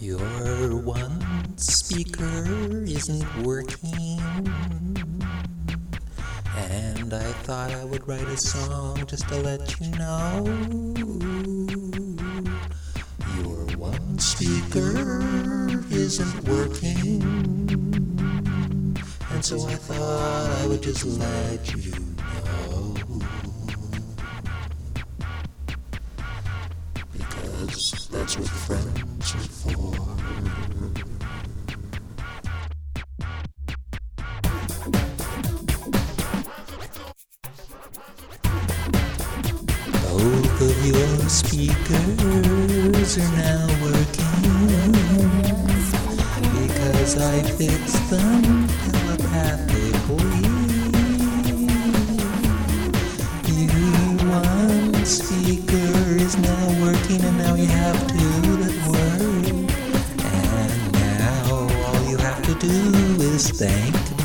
Your one speaker isn't working, and I thought I would write a song just to let you know. Your one speaker isn't working, and so I thought I would just let you know. Because that's what friends are for. Both of your speakers are now working, because I fixed them telepathically. Your one speaker is now working, and now you have two that work. And now all you have to do is thank